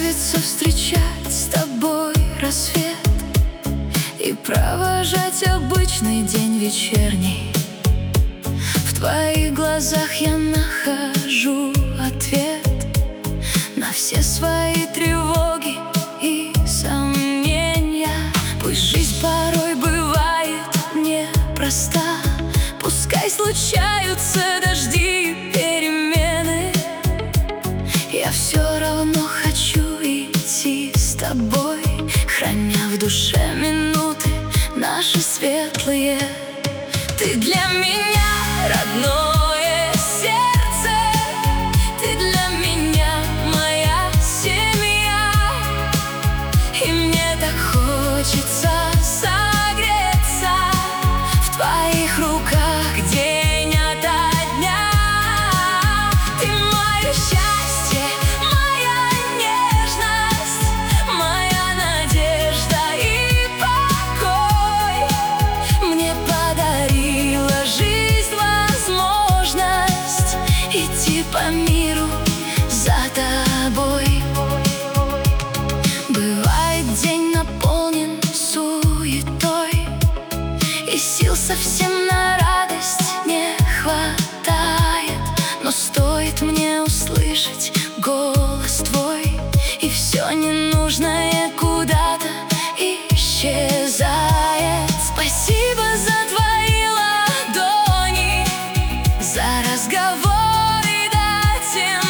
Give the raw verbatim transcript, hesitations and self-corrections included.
нравится встречать с тобой рассвет и провожать обычный день вечерний. В твоих глазах я нахожу ответ на все свои тревоги и сомнения. Пусть жизнь порой бывает непроста, пускай случаются дожди и перемены, я все равно хочу идти с тобой, храня в душе минуты наши светлые. Ты для меня родное сердце, ты для меня моя семья, и мне так хочется согреться в твоих руках день ото дня. Ты мое счастье, моя нежность, моя надежда и покой. Мне подарила жизнь возможность идти по миру за тобой. Бывает, день наполнен суетой, и сил совсем на радость не хватает, но стоит мне услышать голос твой, и все ненужное куда-то исчезает. Спасибо за твои ладони, за разговоры до темноты.